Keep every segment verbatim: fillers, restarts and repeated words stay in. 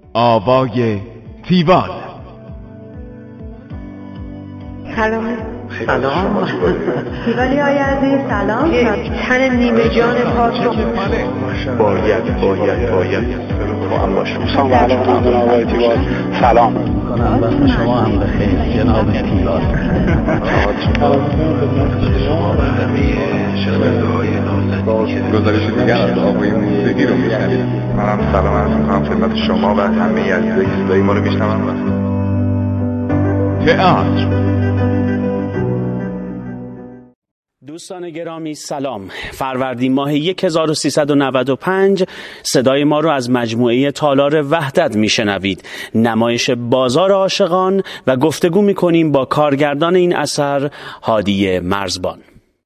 آوای تیوال. سلام. سلام تیوالی های عزیز سلام. تن نیمه جان پاک رو باید باید باید با هم باشم. سلام علیکم جناب آقای تیوال. سلام کنم وقت شما هم بخیر جناب تیوال. شما برنامه شنونده های نازنین گزارش دیگر از آقای موسیقی رو میشنوید. منم سلام عرض می‌کنم خدمت شما و همه عزیزایی که صدای ما رو میشنون. تئاتر. دوستان گرامی سلام. فروردین ماه هزار و سیصد و نود و پنج صدای ما رو از مجموعه تالار وحدت میشنوید. نمایش بازار عاشقان و گفتگو میکنیم با کارگردان این اثر هادی مرزبان.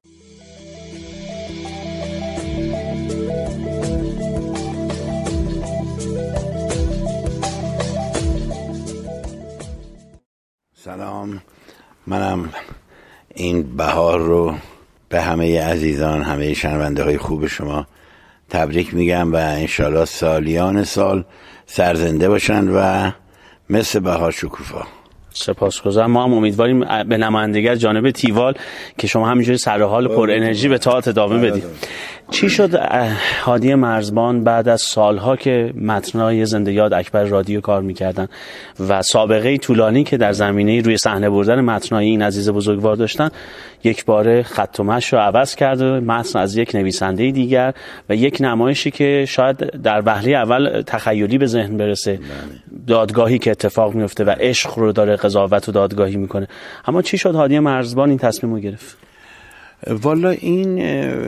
سلام، منم این بهار رو به همه عزیزان، همه شنونده های خوب شما تبریک میگم و انشالله سالیان سال سرزنده باشن و مثل بهار شکوفا. سپاسگزارم. ما هم امیدواریم به نمایندگی جانب تیوال که شما همینجوری سر حال پر انرژی به تئاتر ادامه بدید. چی شد هادی مرزبان بعد از سالها که متنای زنده یاد اکبر رادیو کار میکردن و سابقه طولانی که در زمینه روی صحنه بردن متنای این عزیز بزرگوار داشتن، یک باره خط و مشی رو عوض کرد و متن از یک نویسنده دیگر و یک نمایشی که شاید در وهله اول تخیلی به ذهن برسه، دادگاهی که اتفاق میفته و عشق رو داره قضاوت و دادگاهی میکنه. اما چی شد هادی مرزبان این تصمیم رو گرفت؟ والا این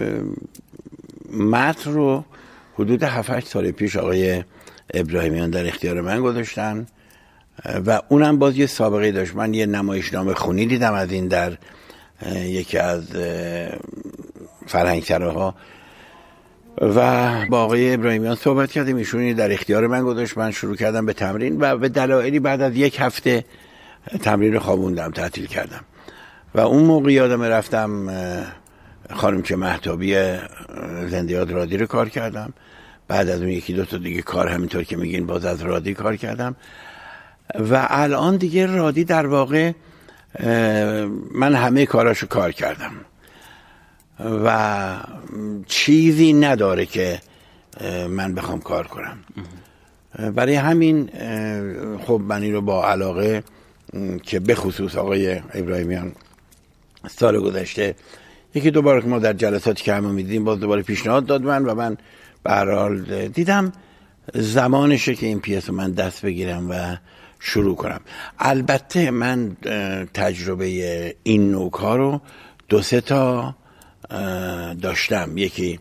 متن رو حدود هفت هشت سال پیش آقای ابراهیمیان در اختیار من گذاشتن و اونم باز یه سابقه داشت. من یه نمایشنامه خونی دیدم از این در یکی از فرهنگسراها و با آقای ابراهیمیان صحبت کردیم، ایشون در اختیار من گذاشت. من شروع کردم به تمرین و به دلایلی بعد از یک هفته تمرین رو خوابوندم، تعطیل کردم و اون موقع یادم رفتم خانمچه مهتابی زنده یاد رادی رو کار کردم. بعد از اون یکی دو تا دیگه کار همینطور که میگین باز از رادی کار کردم و الان دیگه رادی در واقع من همه کاراشو کار کردم و چیزی نداره که من بخوام کار کنم. برای همین خب من این رو با علاقه که به خصوص آقای ابراهیمیان سال گذشته یکی دو بار که ما در جلساتی که همه میدیدیم باز دوباره پیشنهاد داد من و من به هر حال دیدم زمانشه که این پیس من دست بگیرم و شروع کنم. البته من تجربه این نوع کار رو دو سه تا داشتم. یکی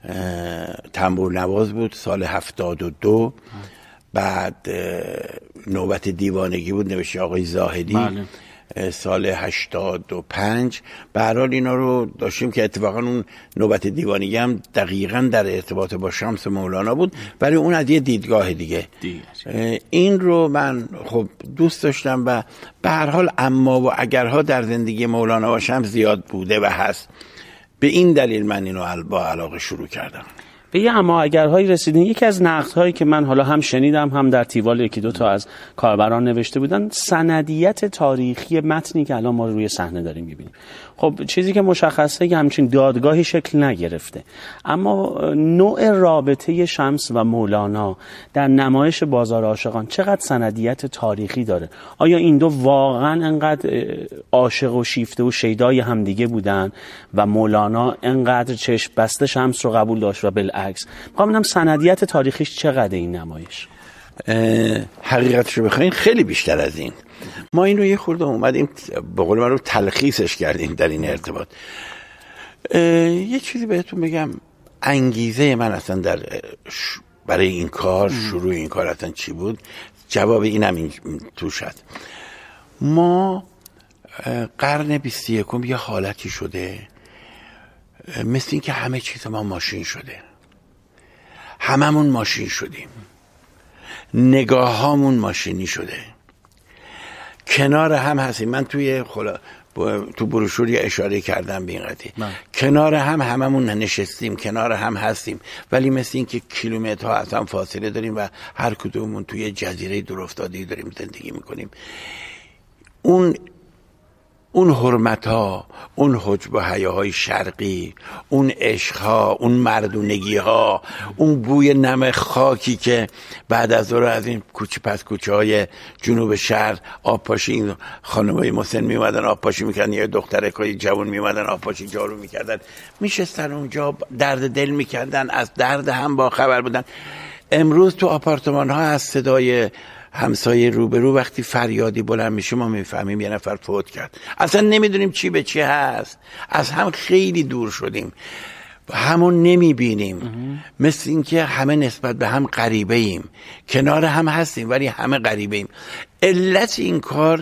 تنبور نواز بود سال هفتاد و دو، بعد نوبت دیوانگی بود نوشته آقای زاهدی بله. سال هشتاد و پنج. به هر حال اینا رو داشتیم که اتفاقا اون نوبت دیوانگی هم دقیقاً در ارتباط با شمس مولانا بود، ولی اون از یه دیدگاه دیگه, دیگه. این رو من خب دوست داشتم و به هر حال اما و اگرها در زندگی مولانا و شمس زیاد بوده و هست. به این دلیل من اینو با علاقه شروع کردم. به یه اما اگرهایی رسیدین. یکی از نقدهایی که من حالا هم شنیدم هم در تیوال یکی دو تا از کاربران نوشته بودن، سندیت تاریخی متنی که الان ما روی صحنه داریم می‌بینیم. خب چیزی که مشخصه که همچین دادگاهی شکل نگرفته، اما نوع رابطه شمس و مولانا در نمایش بازار عاشقان چقدر سندیت تاریخی داره؟ آیا این دو واقعا انقدر عاشق و شیفته و شیدای همدیگه بودن و مولانا انقدر چشم بسته شمس رو قبول داشت و بالعکس؟ می‌خوام ببینم سندیت تاریخیش چقدر این نمایش؟ حقیقتش رو بخواین خیلی بیشتر از این. ما این رو یه خورده اومدیم به قول من رو تلخیصش کردیم در این ارتباط. یه چیزی بهتون بگم، انگیزه من اصلا در برای این کار شروع این کار اصلا چی بود؟ جواب اینم این توش هست. ما قرن بیست و یکم یه حالتی شده مثل این که همه چیز ما ماشین شده، هممون ماشین شدیم، نگاه هامون ماشینی شده، کنار هم هستیم. من توی خلا تو بروشور یه اشاره کردم به این قضیه. کنار هم هممون نشستیم، کنار هم هستیم، ولی مثل این که کیلومترها از هم فاصله داریم و هر کدوممون توی جزیره دورافتاده‌ای داریم زندگی میکنیم. اون اون حرمت ها، اون حجب و حیاهای شرقی، اون عشق ها، اون مردونگی ها، اون بوی نم خاکی که بعد از ظهر از این کوچه پس کوچه های جنوب شهر آبپاشی، این خانمای مسن می اومدن آبپاشی میکردن، یا دخترکای جوان می اومدن آبپاشی جارو میکردن، میشستن اونجا درد دل میکردن، از درد هم با خبر بودن. امروز تو آپارتمان ها از صدای همسایه روبرو وقتی فریادی بلند میشه ما میفهمیم یه نفر فوت کرد، اصلا نمیدونیم چی به چی هست، از هم خیلی دور شدیم، همون نمیبینیم، مثل اینکه همه نسبت به هم غریبه ایم، کنار هم هستیم ولی همه غریبه ایم. علت این کار،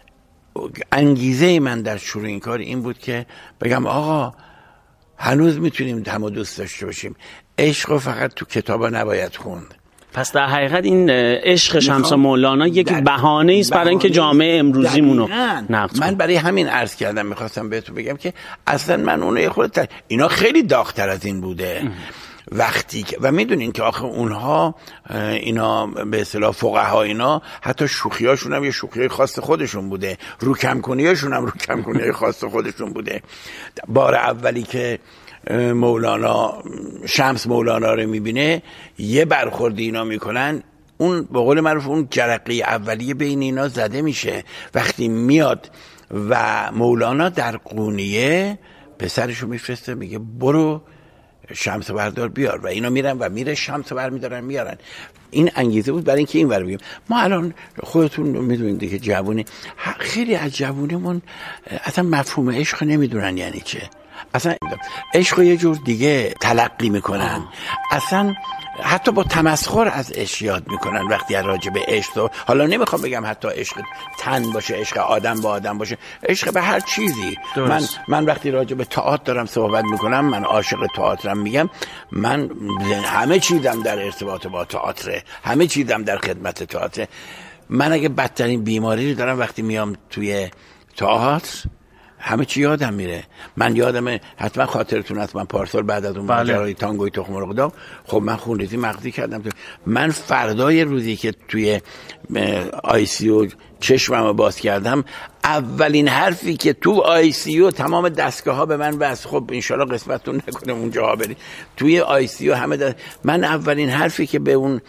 انگیزه من در شروع این کار این بود که بگم آقا هنوز میتونیم هم دوست داشته باشیم، عشق رو فقط تو کتابا نباید خوند. پس در حقیقت این عشق شمس مولانا یک بهانه است برای اینکه جامعه امروزیمون رو نقد. من برای همین عرض کردم، میخواستم بهتون بگم که اصلا من اونو خودت اینا خیلی داغ‌تر از این بوده. ام. وقتی که و میدونین که آخه اونها اینا به اصطلاح فقها اینا حتی شوخیاشون هم یه شوخی خاص خودشون بوده، رو کم کنیاشون هم رو کم کنی خاص خودشون بوده. بار اولی که مولانا شمس مولانا رو میبینه یه برخوردی اینا میکنن، اون به قول معروف اون جرقه اولیه بین اینا زده میشه. وقتی میاد و مولانا در قونیه پسرشو میفرسته میگه برو شمس بردار بیار و اینا میرن و میره شمس بر میدارن میارن. این انگیزه بود برای اینکه این ور بگیم. ما الان خودتون میدونید دیگه جوونی، خیلی از جوونیمون اصلا مفهوم عشق نمیدونن یعنی چه، اصلا عشق رو یه جور دیگه تلقی میکنن، اصلا حتی با تمسخر از عشق یاد میکنن وقتی راجع به عشق. حالا نمیخوام بگم حتی عشق تن باشه، عشق آدم با آدم باشه، عشق به هر چیزی. من من وقتی راجع به تئاتر دارم صحبت میکنم، من عاشق تئاترم، میگم من همه چیزم در ارتباط با تئاتر، همه چیزم در خدمت تئاتر. من اگه بدترین بیماری رو دارم وقتی میام توی تئاتر همه چی یادم میره. من یادمه حتما خاطرتون هست من پارسال بعد از اون ماجرای تانگوی تخم مرغ داغ، خب من خونریزی مغزی کردم. من فردای روزی که توی آی سی یو چشممو باز کردم، اولین حرفی که تو آی سی یو تمام دستگاه ها به من بس، خب انشالله قسمتتون نکنه اونجا برید توی آی سی یو همه دست... من اولین حرفی که به اون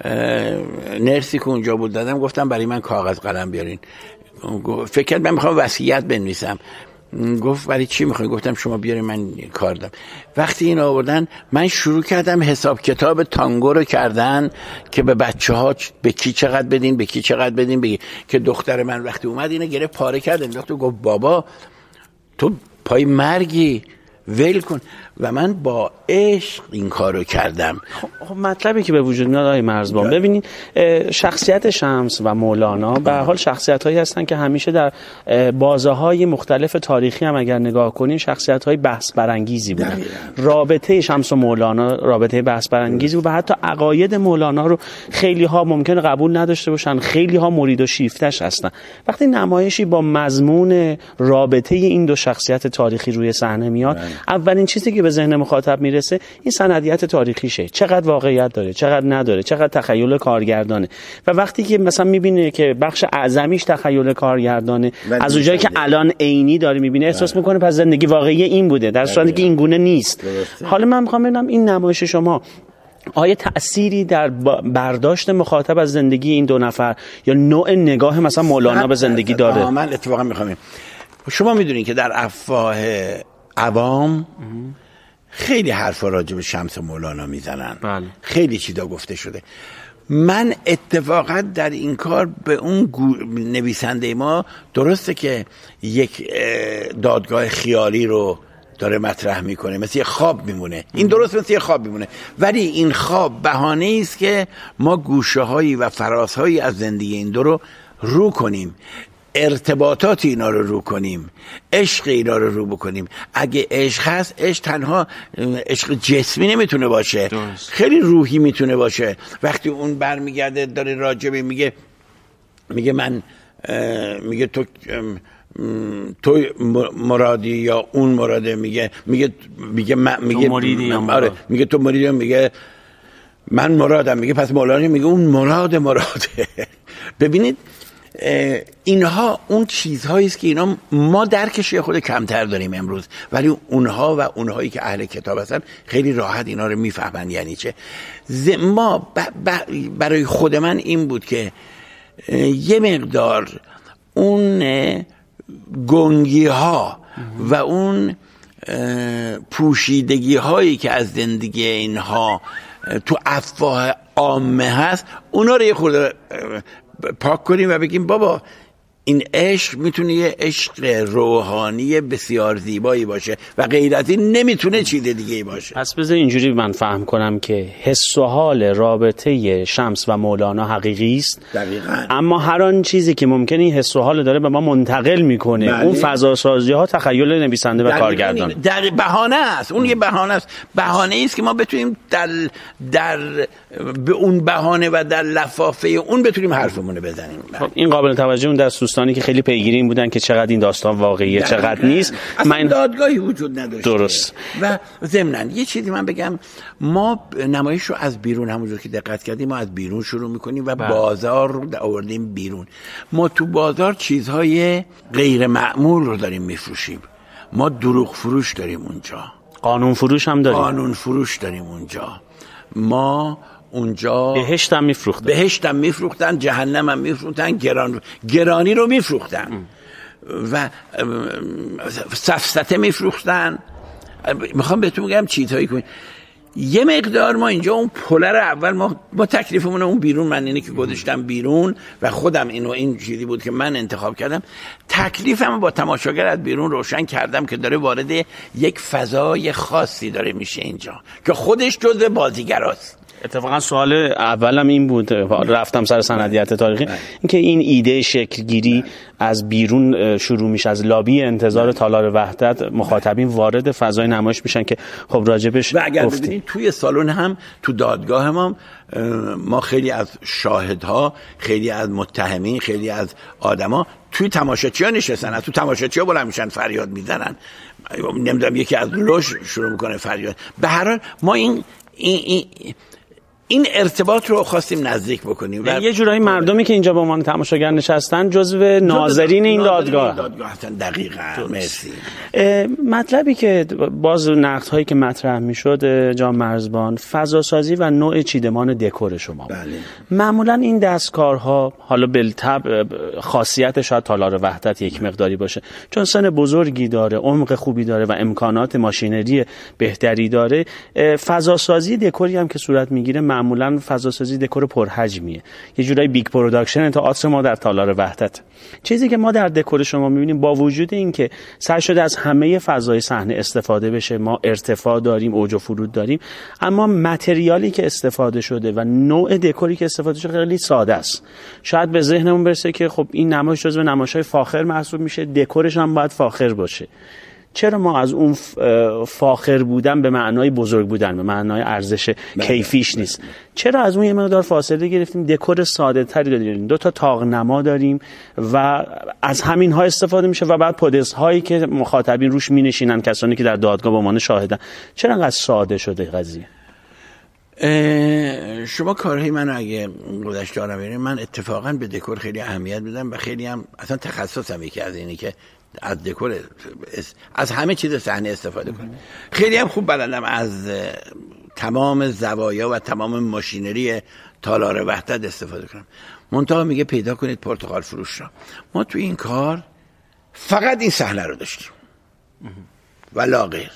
نرسی که اونجا بود دادم، گفتم برای من کاغذ قلم بیارین. فکر کرد من میخوام وصیت بنویسم. گفت برای چی میخوای؟ گفتم شما بیارین من کار دارم. وقتی این آوردن من شروع کردم حساب کتاب تانگو رو کردن که به بچه ها به کی چقدر بدین، به کی چقدر بدین، بگی که دختر من وقتی اومد اینو گرفت پاره کرد، انداخت و گفت بابا تو پای مرگی ول کن. و من با عشق این کارو کردم. خب مطلبی که به وجود میاد آقای مرزبان، ببینید شخصیت شمس و مولانا به هر حال شخصیت‌هایی هستن که همیشه در بازه‌های مختلف تاریخی هم اگر نگاه کنین شخصیت‌های بحث برانگیزی بودن. رابطه شمس و مولانا رابطه بحث برانگیزی بود و حتی عقاید مولانا رو خیلی‌ها ممکنه قبول نداشته باشن، خیلی‌ها مرید و شیفتش هستن. وقتی نمایشی با مضمون رابطه این دو شخصیت تاریخی روی صحنه میاد، اولین چیزی که به ذهن مخاطب میرسه این سندیت تاریخیشه، چقدر واقعیت داره، چقدر نداره، چقدر تخیل کارگردانه. و وقتی که مثلا میبینه که بخش اعظمیش تخیل کارگردانه، از اونجایی که الان عینی داره میبینه احساس میکنه پس زندگی واقعی این بوده، در صورتی که این گونه نیست. حالا من میخوام ببینم این نمایش شما آیا تأثیری در برداشت مخاطب از زندگی این دو نفر یا نوع نگاه مثلا مولانا به زندگی داره؟ من اتفاقا میخوام، شما میدونین که در افواه عوام خیلی حرفا راجع به شمس مولانا میزنن، بله. خیلی چیزا گفته شده. من اتفاقا در این کار به اون نویسنده ما، درسته که یک دادگاه خیالی رو داره مطرح میکنه، مثل یه خواب میمونه، این درست مثل یه خواب میمونه، ولی این خواب بهانه است که ما گوشه هایی و فراز هایی از زندگی این دو رو رو کنیم، ارتباطات اینا رو رو کنیم، عشق اینا رو رو بکنیم. اگه عشق هست، عشق تنها عشق جسمی نمیتونه باشه، درست. خیلی روحی میتونه باشه. وقتی اون برمیگرده داره راجبه میگه میگه من میگه تو تو مرادی یا اون مراده، میگه میگه میگه میگه مریدی، آره میگه تو مریدی، میگه من مرادم، میگه پس مولانا میگه اون مراد مراده. ببینید اینها اون چیزهایی است که اینا ما درکش خود کمتر داریم امروز، ولی اونها و اونهایی که اهل کتاب هستن خیلی راحت اینا رو میفهمن یعنی چه. ما برای خود من این بود که یه مقدار اون گنگی ها و اون پوشیدگی هایی که از زندگی اینها تو افواه عامه هست اونا رو یه خورده پاک کنیم و بگیم بابا این عشق میتونه یه عشق روحانی بسیار زیبایی باشه و غیر از این نمیتونه چیز دیگه باشه. پس بذار اینجوری من فهم کنم که حس و حال رابطه شمس و مولانا حقیقی است. دقیقاً. اما هر آن چیزی که ممکنه این حس و حال داره به ما منتقل میکنه، بله. اون فضا سازی ها تخیل نویسنده و کارگردان. در بهانه است. اون یه بهانه است. بهانه است که ما بتونیم در در به اون بهانه و در لفافه اون بتونیم حرفمون رو بزنیم. خب این قابل توجه اون دست دوستانی که خیلی پیگیری بودن که چقدر این داستان واقعیه چقدر نیست. من دادگاهی وجود نداشته. درست. و ضمناً یه چیزی من بگم، ما نمایش رو از بیرون، همونجور که دقت کردیم ما از بیرون شروع میکنیم و بازار رو آوردیم بیرون. ما تو بازار چیزهای غیر معمول رو داریم میفروشیم. ما دروغ فروش داریم اونجا، قانون فروش هم داریم، قانون فروش داریم اونجا. ما اونجا بهشت هم میفروختن، بهشت هم میفروختن، جهنم هم میفروختن، گران گرانی رو میفروختن و سفسطه میفروختن. میخوام بهتون بگم چیزهایی کنید. یه مقدار ما اینجا اون پله رو اول ما با تکلیفمون اون بیرون، من اینه که گذاشتم بیرون و خودم اینو این چیزی بود که من انتخاب کردم، تکلیفم با تماشاگر از بیرون روشن کردم که داره وارد یک فضای خاصی داره میشه اینجا که خودش جزء بازیگراست. اتفاقا سوال اولم این بود، رفتم سر سندیت تاریخی، اینکه این ایده شکل گیری از بیرون شروع میشه، از لابی انتظار تالار وحدت مخاطبین وارد فضای نمایش میشن که خب راجبش و اگر ببینید توی سالن هم تو دادگاه ما ما خیلی از شاهدها، خیلی از متهمین، خیلی از آدما توی تماشاچی‌ها نشستن، تو تماشاچی‌ها بلند میشن فریاد میزنن، نمیدونم یکی از لوژ شروع میکنه فریاد. به هر حال ما این این, این این ارتباط رو خواستیم نزدیک بکنیم و یه جورایی مردمی که اینجا با عنوان تماشاگر نشستن جزو ناظرین این دادگاه دادگاه هستن. دقیقاً. مرسی. مطلبی که باز نقدهایی که مطرح میشد جان مرزبان، فضا سازی و نوع چیدمان دکور شما. بله. معمولا این دستکارها حالا بالطبع خاصیت شاید تالار وحدت یک مقداری باشه، چون سن بزرگی داره، عمق خوبی داره و امکانات ماشینری بهتری داره. فضا سازی دکوری هم که صورت میگیره معمولا فضا سازی دکور پرحجمیه، یه جورایی بیگ پروداکشن تئاتر ما در تالار وحدت. چیزی که ما در دکور شما میبینیم با وجود این که سعی شده از همه فضای صحنه استفاده بشه، ما ارتفاع داریم، اوج و فرود داریم، اما متریالی که استفاده شده و نوع دکوری که استفاده شده خیلی ساده است. شاید به ذهنمون برسه که خب این نمایش جزو نمایش‌های فاخر محسوب میشه، دکورش هم باید فاخر باشه. چرا ما از اون فاخر بودن به معنای بزرگ بودن، به معنای ارزش کیفیش نیست، چرا از اون یه مقدار فاصله گرفتیم، دکور ساده تری داریم، دو تا طاق نما داریم و از همین ها استفاده میشه و بعد پودس هایی که مخاطبین روش می نشینن، کسانی که در دادگاه به عنوان شاهدن. چرا انقدر ساده شده قضیه؟ شما کارهای منو اگه گذشته آرم ببینید، من اتفاقا به دکور خیلی اهمیت میدم و خیلی هم اصلا تخصصم یکی از اینه که از دکور از همه چیز صحنه استفاده کنم. خیلی هم خوب بلدم از تمام زوایا و تمام ماشینری تالار وحدت استفاده کنم. منتها میگه پیدا کنید پرتقال فروش را. ما تو این کار فقط این صحنه رو داشتیم و لا غیر.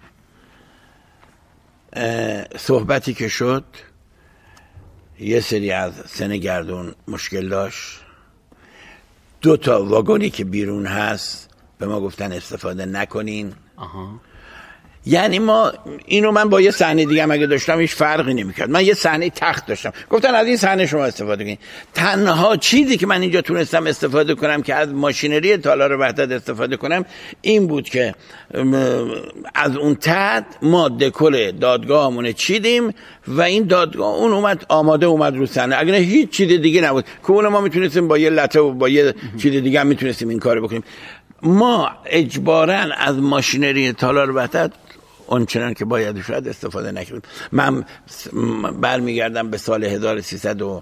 صحبتی که شد، یه سری از سن گردون مشکل داشت، دو تا واگونی که بیرون هست به ما گفتن استفاده نکنین. آها. یعنی ما اینو من با یه صحنه دیگه هم اگه داشتم هیچ فرقی نمیکرد. من یه صحنه تخت داشتم، گفتن از این صحنه شما استفاده کنین. تنها چیزی که من اینجا تونستم استفاده کنم که از ماشینری تالار وحدت استفاده کنم این بود که از اون تحت ما دکور دادگاهمون چیدیم و این دادگاه اون اومد آماده اومد رو صحنه. اگه هیچ چیز دیگه نبود که اون ما میتونستیم با یه لطه و با یه چیز دیگه هم میتونستیم این کارو بکنیم. ما اجباراً از ماشینری تالار وحدت اونچنان که باید شاید استفاده نکردیم. من برمیگردم به سال هزار و سیصد و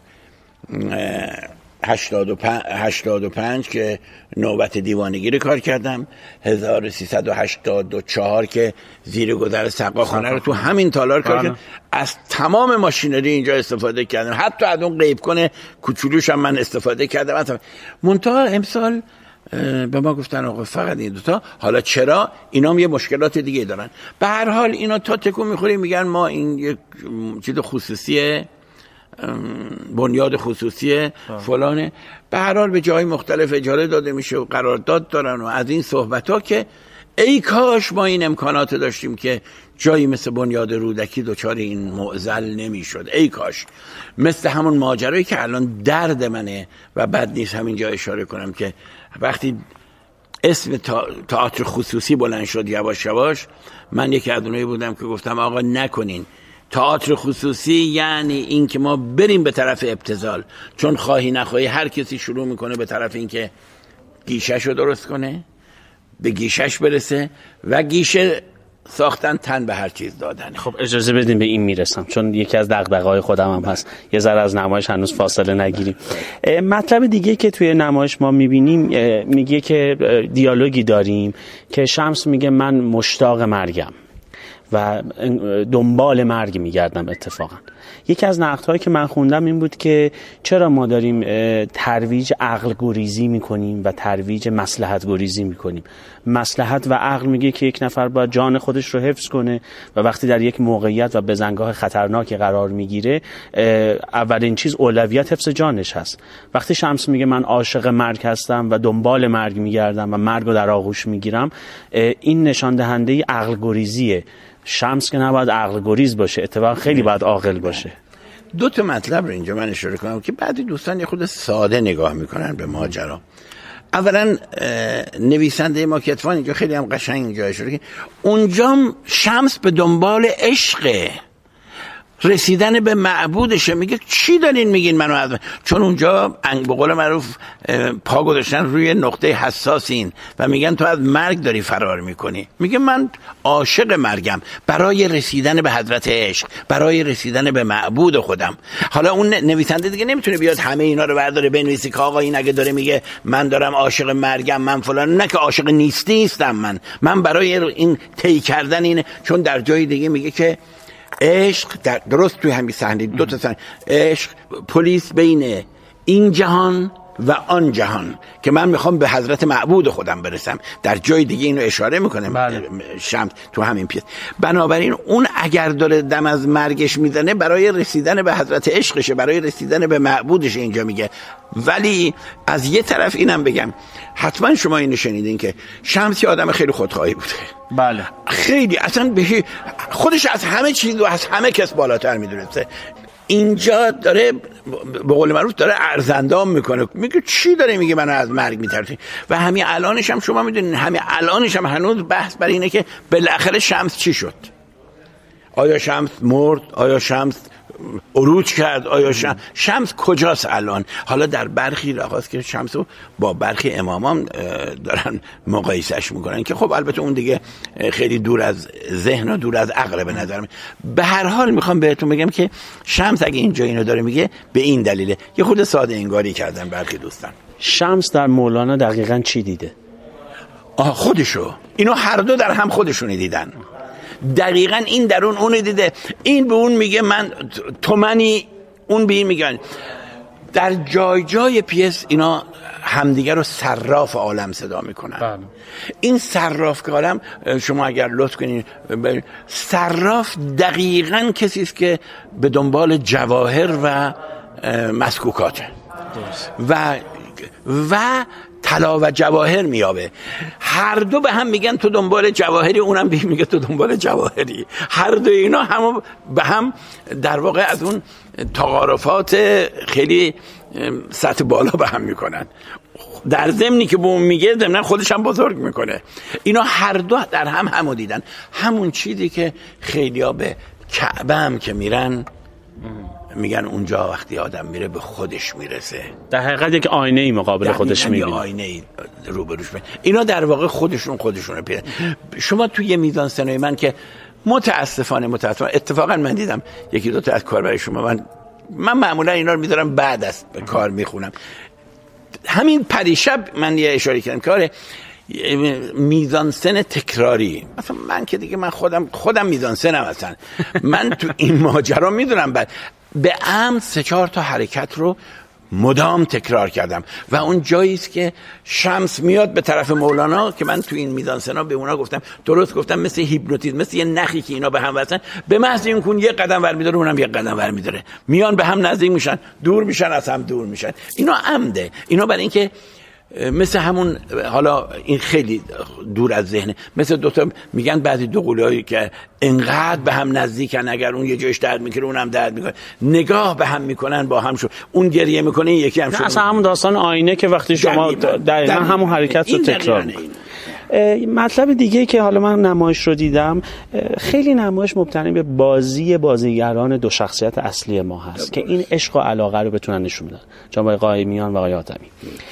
هشتاد و پنج که نوبت دیوانگی کار کردم، هزار و سیصد و هشتاد و چهار که زیر گذر سقاخانه رو تو همین تالار کار کردم. از تمام ماشینری اینجا استفاده کردم، حتی از اون قیب کنه کوچولوش هم من استفاده کردم. منتها امسال به ما گفتن آقا فقط این دوتا. حالا چرا؟ اینا هم یه مشکلات دیگه دارن. به هر حال اینا تا تکون میخوریم میگن ما این یک چیز خصوصیه، بنیاد خصوصی فلانه. به هر حال به جای مختلف اجاره داده میشه و قرارداد دارن و از این صحبت ها که ای کاش ما این امکانات داشتیم که جایی مثل بنیاد رودکی دچار این معضل نمیشد. ای کاش مثل همون ماجرایی که الان درد منه و بد نیست همینجا اشاره کنم که وقتی اسم تئاتر خصوصی بلند شد یواش یواش، من یکی از اونایی بودم که گفتم آقا نکنین تئاتر خصوصی، یعنی این که ما بریم به طرف ابتذال، چون خواهی نخواهی هر کسی شروع میکنه به طرف این که گیشش رو درست کنه، به گیشش برسه و گیشه ساختن تن به هر چیز دادن. خب اجازه بدین به این میرسم چون یکی از دغدغه‌های خودم هم هست، یه ذره از نمایش هنوز فاصله نگیریم. مطلب دیگه که توی نمایش ما میبینیم میگه که دیالوگی داریم که شمس میگه من مشتاق مرگم و دنبال مرگ میگردم. اتفاقا یکی از نقدهایی که من خوندم این بود که چرا ما داریم ترویج عقل گریزی میکنیم و ترویج مصلحت گریزی میکنیم. مصلحت و عقل میگه که یک نفر باید جان خودش رو حفظ کنه و وقتی در یک موقعیت و بزنگاه خطرناکی قرار میگیره اولین چیز اولویت حفظ جانش هست. وقتی شمس میگه من عاشق مرگ هستم و دنبال مرگ میگردم و مرگ رو در آغوش میگیرم، این نشان دهنده عقل گریزیه. شمس که نباید عقل گریز باشه، اتفاقا خیلی باید عاقل باشه. دو تا مطلب رو اینجا من اشاره کنم که بعضی دوستان یه خود ساده نگاه میکنن به ماجرا. اولا نویسنده ما کتفان اینجا خیلی هم قشنگ اینجا اشاره کنه، اونجا شمس به دنبال عشقه، رسیدن به معبودشه. میگه چی دارین میگین منو از من؟ چون اونجا به قول معروف پا گذاشتن روی نقطه حساسین و میگن تو از مرگ داری فرار میکنی. میگه من عاشق مرگم برای رسیدن به حضرت عشق، برای رسیدن به معبود خودم. حالا اون نویسنده دیگه نمیتونه بیاد همه اینا رو برداره بنویسی که آقا این اگه داره میگه من دارم عاشق مرگم من فلان، نه که عاشق نیستی نیستم من من برای این طی کردن اینه. چون در جای دیگه میگه که عشق در درست توی همین صحنه دو تا صحنه عشق پلیس بین این جهان و آن جهان که من میخوام به حضرت معبود خودم برسم. در جای دیگه اینو اشاره میکنه بله. شمس تو همین پیس. بنابراین اون اگر داره دم از مرگش میزنه برای رسیدن به حضرت عشقشه، برای رسیدن به معبودش اینجا میگه. ولی از یه طرف اینم بگم حتما شما اینو شنیدین که شمس یه آدم خیلی خودخواهی بوده. بله خیلی اصلا به خودش از همه چیز و از همه کس بالاتر میدونسته. اینجا داره به قول معروف داره ارزندام میکنه، میگه چی داره میگه منو از مرگ میترسی. و همین الانش هم شما میدونین، همین الانش هم هنوز بحث بر اینه که بالاخره شمس چی شد. آیا شمس مرد؟ آیا شمس عروج کرد؟ آیا شمس, شمس کجاست الان؟ حالا در برخی لحاظ که شمسو با برخی امامان دارن مقایسهش میکنن که خب البته اون دیگه خیلی دور از ذهن و دور از عقل به نظر من. به هر حال میخوام بهتون بگم که شمس اگه اینجا اینو داره میگه به این دلیله. یه خود ساده انگاری کردن برخی دوستان. شمس در مولانا دقیقاً چی دیده؟ آه خودشو. اینو هر دو در هم خودشونی دیدن. دقیقاً این درون اون دیده. این به اون میگه من تو منی، اون به این میگن. در جای جای پیس اینا همدیگر رو صراف عالم صدا میکنن. بله. این صراف که عالم شما اگر لطف کنین، صراف دقیقاً کسی است که به دنبال جواهر و مسکوکاته و و طلا و جواهر میابه. هر دو به هم میگن تو دنبال جواهری، اونم به میگه تو دنبال جواهری. هر دو اینا هم به هم در واقع از اون تعارفات خیلی سطح بالا به هم میکنن. در ضمنی که به اون میگه ضمن خودش هم بزرگ میکنه. اینا هر دو در هم همو دیدن. همون چیزی که خیلیا به کعبه هم که میرن میگن اونجا وقتی آدم میره به خودش میرسه. در حقیقت یک آینه ای مقابل خودش میبینه. آینه ای روبروش میبینه. اینا در واقع خودشون خودشونه پیدا. شما توی یه میزان سنای من که متاسفانه متاسفانه اتفاقا من دیدم یکی دو تا از کاربر شما من من معمولا اینا رو میذارم بعد از کار میخونم. همین پریشب من یه اشاره کردم کار میزانسن تکراری. مثلا من که دیگه من خودم خودم میزانسنم اصلا. من تو این ماجرا میدونم بعد به عمد سه چهار تا حرکت رو مدام تکرار کردم و اون جایی است که شمس میاد به طرف مولانا که من تو این میزانسنا به اونا گفتم درست گفتم مثل هیپنوتیزم، مثل یه نخی که اینا به هم وصلن، به محض این کن یه قدم ور میداره اونم یه قدم ور میداره، میان به هم نزدیک میشن، دور میشن از هم دور میشن. اینا عمده. اینا برای اینکه مثل همون، حالا این خیلی دور از ذهنه، مثل دوتا میگن بعضی دو قولهایی که انقدر به هم نزدیکن اگر اون یه جایش درد میکنه اونم درد میکنه، نگاه به هم میکنن با هم شو، اون گریه میکنه این یکی هم شو. اصلا همون داستان آینه که وقتی شما دقیقاً همون حرکت رو تکرار میکنید. مطلب دیگه که حالا من نمایش رو دیدم، خیلی نمایش مبتنی به بازی بازیگران دو شخصیت اصلی ما هست که این عشق و علاقه رو بتونن نشون بدن، جناب قائمیان و آقای حاتمی.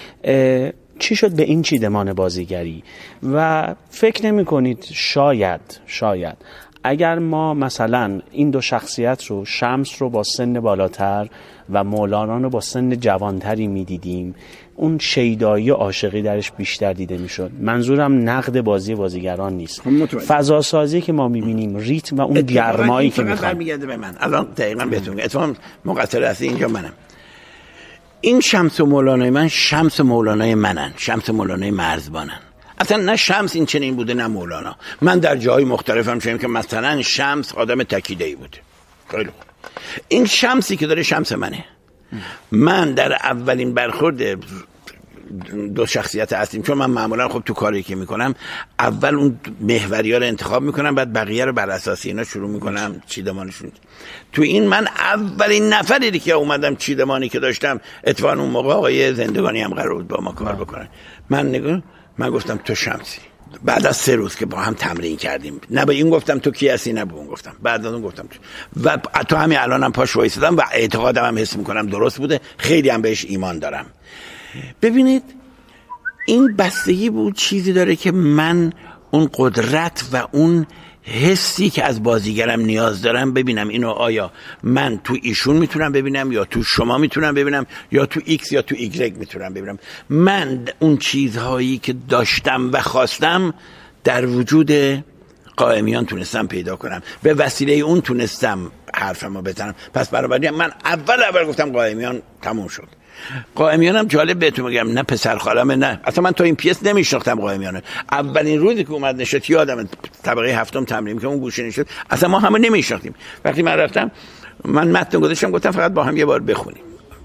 چی شد به این چیدمان بازیگری؟ و فکر نمی کنید شاید شاید اگر ما مثلا این دو شخصیت رو، شمس رو با سن بالاتر و مولانا رو با سن جوانتری می دیدیم، اون شیدایی و عاشقی درش بیشتر دیده می شد. منظورم نقد بازی بازیگران نیست، فضا سازی که ما می بینیم، ریتم و اون گرمایی که می خواهد برمیگرده به من. الان دقیقا بهتون اتفاقا مقصر اصلی اینجا منم. این شمس و مولانای من شمس و مولانای منن، شمس و مولانای مرزبانن. اصلا نه شمس این چنین بوده نه مولانا. من در جاهای مختلفم شنیدم که مثلا شمس آدم تکیده‌ای بوده. خیلی خوب. این شمسی که داره شمس منه. من در اولین برخورد دو شخصیت هستیم، چون من معمولا خب تو کاری که میکنم اول اون محوری‌ها رو انتخاب میکنم، بعد بقیه رو بر اساس اینا شروع میکنم چیدمانشون. تو این من اولین نفری که اومدم چیدمانی که داشتم، اتفاقا اون موقع آقای زندگانی هم قرار بود با ما کار بکنن، من نگاه من گفتم تو شمسی. بعد از سه روز که با هم تمرین کردیم، نه به این گفتم تو کی هستی، نه به اون گفتم، بعد از اون گفتم تو. و تو همین الانم هم پاش وایسادم و اعتقادم هم حس میکنم درست بوده، خیلی هم بهش ایمان دارم. ببینید این بستگی بود چیزی داره که من اون قدرت و اون حسی که از بازیگرم نیاز دارم ببینم اینو آیا من تو ایشون میتونم ببینم یا تو شما میتونم ببینم یا تو ایکس یا تو ایگرگ میتونم ببینم. من اون چیزهایی که داشتم و خواستم در وجود قائمیان تونستم پیدا کنم، به وسیله اون تونستم حرفمو بزنم. پس بنابراین من اول اول گفتم قائمیان تموم شد. قائمیان هم جالب بهتون میگم نه پسر خالمه، نه اصلا من تا این پیس نمیشناختم قائمیان. اولین روزی که اومد نشد یادم طبقه هفتم تمرین که اون گوشه نشد، اصلا ما همه نمیشناختیم. وقتی من رفتم من متن گذاشتم گفتم فقط با هم یه بار بخونیم.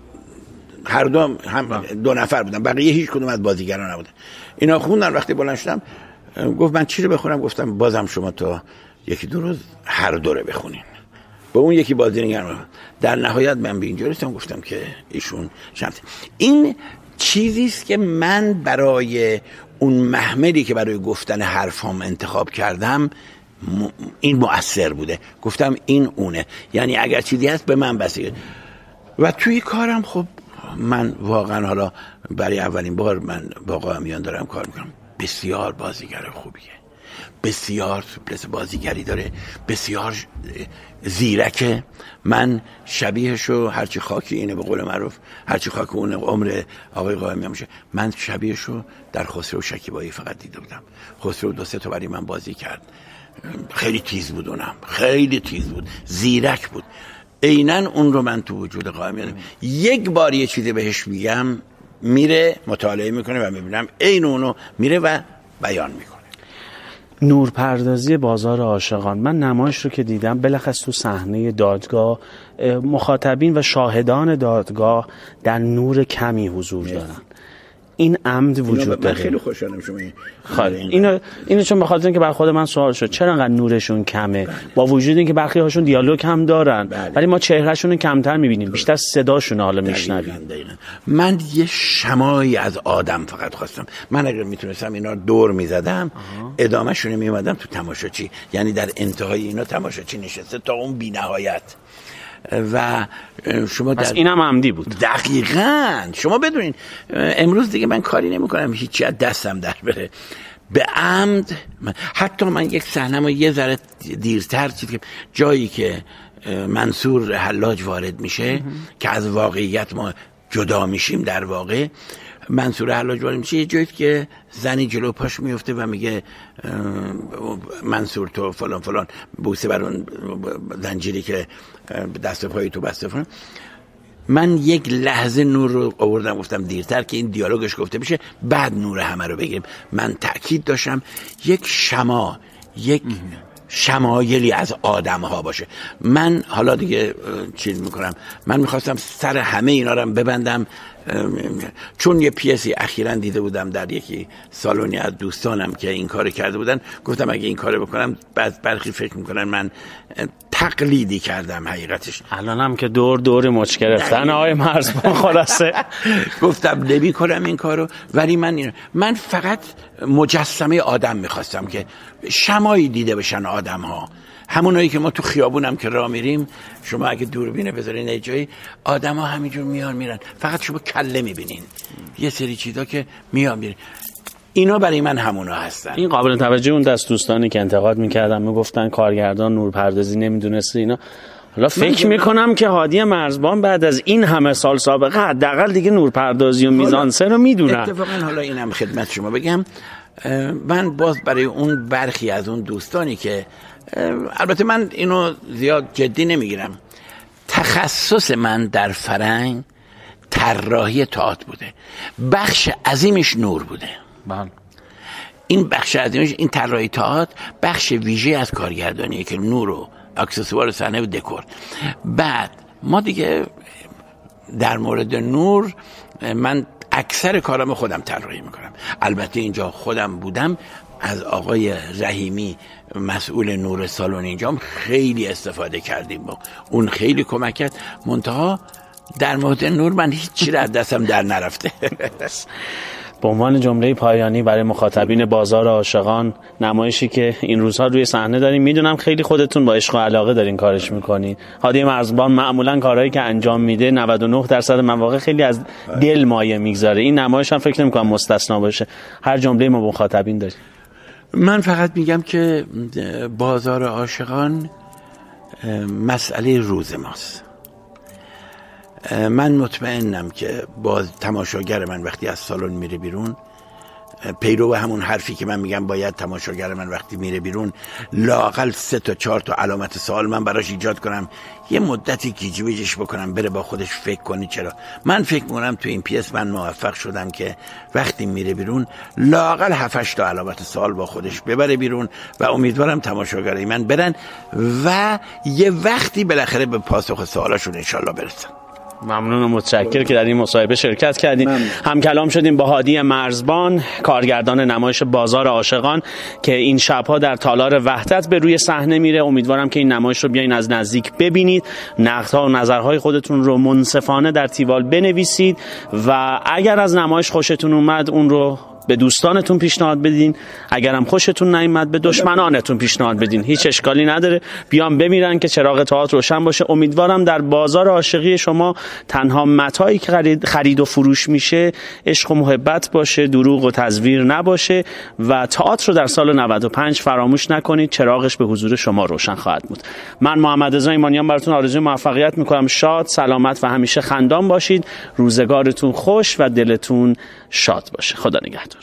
هر دو هم دو نفر بودن، بقیه هیچ کدوم از بازیگران نبودن. اینا خوندن. وقتی بلند شدم گفت من چی رو بخونم؟ گفتم بازم شما تا یکی دو روز هر دو رو بخونین. با اون یکی بازیگر. در نهایت من به اینجا رسیدم گفتم که ایشون شمس. این چیزی است که من برای اون محملی که برای گفتن حرفام انتخاب کردم این مؤثر بوده. گفتم این اونه، یعنی اگر چیزی هست به من بسیار. و توی کارم خب من واقعا حالا برای اولین بار من با قائمیان دارم کار میکنم. بسیار بازیگر خوبیه، بسیار سوپلس بازیگری داره، بسیار زیرکه. من شبیهشو هرچی خاکی اینه به قول معروف، هرچی خاک اون عمر آقای قائمیان میشه. من شبیهشو در خسرو شکیبایی فقط دیده بودم. خسرو دو سه تا برای من بازی کرد، خیلی تیز بود، اونم خیلی تیز بود، زیرک بود. عیناً اون رو من تو وجود قائمیان یک بار یه چیزی بهش میگم میره مطالعه میکنه و میبینم عین اونو میره و بیان میکنه. نورپردازی بازار عاشقان، من نمایش رو که دیدم بلخص تو صحنه دادگاه مخاطبین و شاهدان دادگاه در نور کمی حضور دارن. این عمد وجود داره. خیلی خوشحالم شما خاله اینو اینو چون بخاطر اینکه بر خود من سوال شد چرا انقدر نورشون کمه، بله. با وجود اینکه برخی هاشون دیالوگ هم دارن، بله. ولی ما چهرهشون رو کمتر میبینیم، بیشتر صداشون حالا میشنویم. من یه شمایی از آدم فقط خواستم. من اگر میتونستم اینا دور میزدم ادامه شونه میومدم تو تماشاچی، یعنی در انتهای اینا تماشاچی نشسته تا اون بی‌نهایت. و شما پس اینم عمدی بود. دقیقاً. شما بدونین امروز دیگه من کاری نمی کنم هیچی از دستم در بره به عمد. حتی من یک صحنه‌مو یه ذره دیرتر چیز که جایی که منصور حلاج وارد میشه که از واقعیت ما جدا میشیم، در واقع منصور حلاج وارد میشه یه جایی که زنی جلو پاش میفته و میگه منصور تو فلان فلان، بوسه بر اون زنجیری که دست و پای تو بسته فلان. من یک لحظه نور رو آوردم گفتم دیرتر که این دیالوگش گفته بشه بعد نور همه رو بگیریم. من تأکید داشتم یک شما، یک شمایلی از آدم ها باشه. من حالا دیگه چیز میکنم، من میخواستم سر همه اینا رو ببندم، چون یه پیسی اخیراً دیده بودم در یکی سالونی از دوستانم که این کار کرده بودن، گفتم اگه این کارو بکنم بعد برخی فکر میکنن من تقلیدی کردم. حقیقتش الانم که دور دور مچ گرفتن آقای مرزبان خلاصه گفتم نمی کنم این کارو، ولی من این من فقط مجسمه آدم میخواستم که شمایی دیده بشن آدم ها، همونایی که ما تو خیابونم که راه میریم، شما اگه دوربینه بذارین یه جایی آدم ها همینجور میان میرن، فقط شما کله میبینین، یه سری چیزا که میان میرن. اینا برای من همونا هستن. این قابل توجه اون دست دوستانی که انتقاد میکردن میگفتن کارگردان نورپردازی نمیدونسته اینا. حالا فکر میکنم که هادی مرزبان بعد از این همه سال سابقه حداقل دیگه نورپردازی و میزانسن رو میدونن. اتفاقا حالا اینم خدمت شما بگم، من باز برای اون برخی از اون دوستانی که البته من اینو زیاد جدی نمیگیرم، تخصص من در فرهنگ طراحی تئاتر بوده، بخش عظیمش نور بوده. بله. این بخش عظیمش این طراحی تئاتر بخش ویژه از کارگردانیه که نور و اکسسوار صحنه و دکور. بعد ما دیگه در مورد نور من اکثر کارامو خودم طراحی میکنم. البته اینجا خودم بودم، از آقای رحیمی مسئول نور سالن اینجا خیلی استفاده کردیم، با اون خیلی کمک کرد. منتها در مورد نور من هیچی را از دستم در نرفته. به عنوان جمله پایانی برای مخاطبین بازار عاشقان، نمایشی که این روزها روی صحنه داریم، میدونم خیلی خودتون با عشق و علاقه دارین کارش میکنین. هادی مرزبان معمولا کارهایی که انجام میده نود و نه درصد مواقع خیلی از دل مایه میگذاره. این نمایش هم فکر نمیکنم مستثنا باشه. هر جمله ما با مخاطبین داریم. من فقط میگم که بازار عاشقان مسئله روز ماست. من مطمئنم که باز تماشاگر من وقتی از سالن میره بیرون، پیرو همون حرفی که من میگم باید تماشاگر من وقتی میره بیرون لااقل سه تا چهار تا علامت سوال من براش ایجاد کنم، یه مدتی گیج ویجش بکنم، بره با خودش فکر کنی. چرا من فکر میکنم تو این پیس من موفق شدم که وقتی میره بیرون لااقل هفت هشت تا علامت سوال با خودش ببره بیرون و امیدوارم تماشاگرای من برن و یه وقتی بالاخره به پاسخ سوالاشون انشالله برسن. ممنون و متشکر که در این مصاحبه شرکت کردیم. هم کلام شدیم با هادی مرزبان، کارگردان نمایش بازار عاشقان که این شبها در تالار وحدت به روی صحنه میره. امیدوارم که این نمایش رو بیاین از نزدیک ببینید، نقدها و نظرهای خودتون رو منصفانه در تیوال بنویسید و اگر از نمایش خوشتون اومد اون رو به دوستانتون پیشنهاد بدین، اگرم خوشتون نیامد به دشمنانتون پیشنهاد بدین، هیچ اشکالی نداره. بیان بمیرن که چراغ تئاتر روشن باشه. امیدوارم در بازار عاشقی شما تنها متاعی که خرید, خرید و فروش میشه عشق و محبت باشه، دروغ و تزویر نباشه و تئاتر رو در سال نود و پنج فراموش نکنید، چراغش به حضور شما روشن خواهد بود. من محمد رضا ایمانیان براتون آرزوی موفقیت میکنم. شاد، سلامت و همیشه خندان باشید. روزگارتون خوش و دلتون شاد باشه. خدا نگهدار.